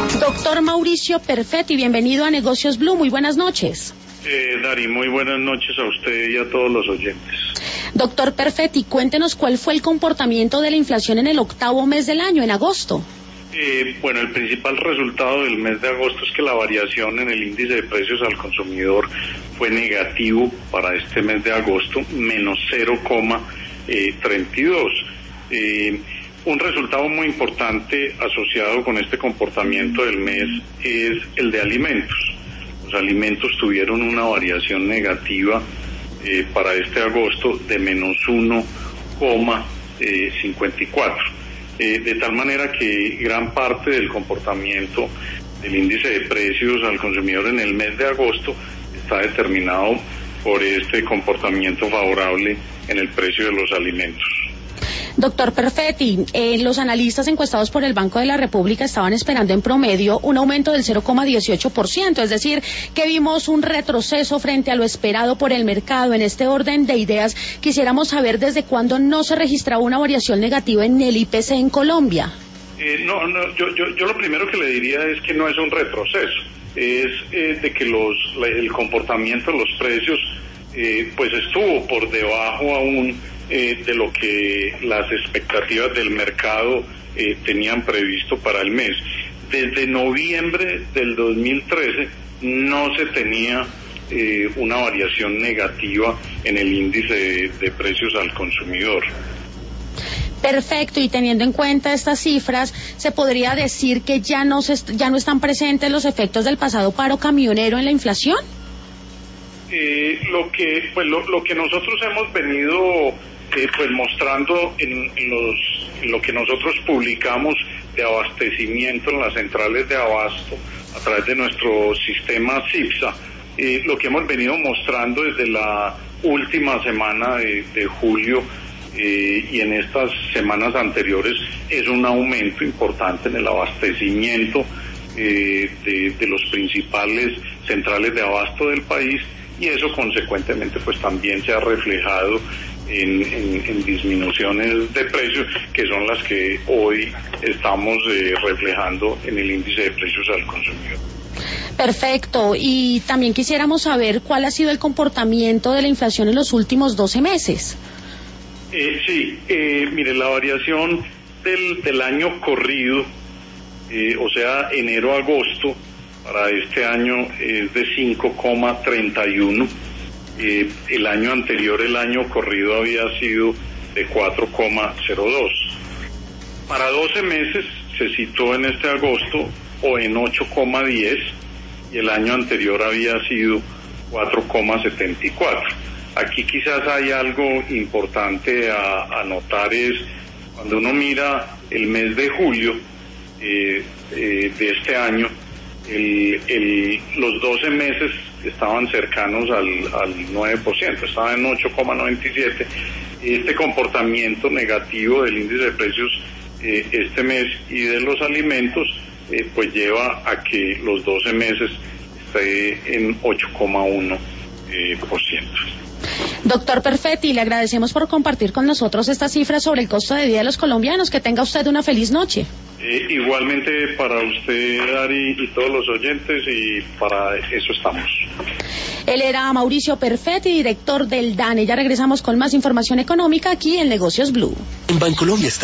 Doctor Mauricio Perfetti, bienvenido a Negocios Blue, muy buenas noches. Dari, muy buenas noches a usted y a todos los oyentes. Doctor Perfetti, cuéntenos cuál fue el comportamiento de la inflación en el octavo mes del año, en agosto. Bueno, el principal resultado del mes de agosto es que la variación en el índice de precios al consumidor fue negativo para este mes de agosto, menos 0,32. Un resultado muy importante asociado con este comportamiento del mes es el de alimentos. Los alimentos tuvieron una variación negativa para este agosto de menos 1,54. De tal manera que gran parte del comportamiento del índice de precios al consumidor en el mes de agosto está determinado por este comportamiento favorable en el precio de los alimentos. Doctor Perfetti, los analistas encuestados por el Banco de la República estaban esperando en promedio un aumento del 0,18%, es decir, que vimos un retroceso frente a lo esperado por el mercado. En este orden de ideas, quisiéramos saber desde cuándo no se registraba una variación negativa en el IPC en Colombia. Yo lo primero que le diría es que no es un retroceso, es de que el comportamiento de los precios pues estuvo por debajo aún de lo que las expectativas del mercado tenían previsto para el mes. Desde noviembre del 2013 no se tenía una variación negativa en el índice de precios al consumidor. Perfecto, y teniendo en cuenta estas cifras, ¿se podría decir que ya no están presentes los efectos del pasado paro camionero en la inflación? Lo que nosotros hemos venido pues mostrando en lo que nosotros publicamos de abastecimiento en las centrales de abasto a través de nuestro sistema CIPSA, lo que hemos venido mostrando desde la última semana de julio y en estas semanas anteriores es un aumento importante en el abastecimiento de los principales centrales de abasto del país, y eso consecuentemente pues también se ha reflejado en disminuciones de precios, que son las que hoy estamos reflejando en el índice de precios al consumidor. Perfecto, y también quisiéramos saber cuál ha sido el comportamiento de la inflación en los últimos 12 meses. Mire, la variación del año corrido, o sea, enero-agosto, para este año es de 5,31. El año anterior, el año corrido, había sido de 4,02. Para 12 meses se situó en este agosto o en 8,10 y el año anterior había sido 4,74. Aquí quizás hay algo importante a notar, es cuando uno mira el mes de julio de este año, los 12 meses estaban cercanos al 9%, estaban en 8,97. Este comportamiento negativo del índice de precios este mes y de los alimentos pues lleva a que los 12 meses esté en 8,1%. Doctor Perfetti, le agradecemos por compartir con nosotros estas cifras sobre el costo de vida de los colombianos. Que tenga usted una feliz noche. Igualmente para usted, Dari, y todos los oyentes, y para eso estamos. Él era Mauricio Perfetti, director del DANE. Ya regresamos con más información económica aquí en Negocios Blue. En Bancolombia está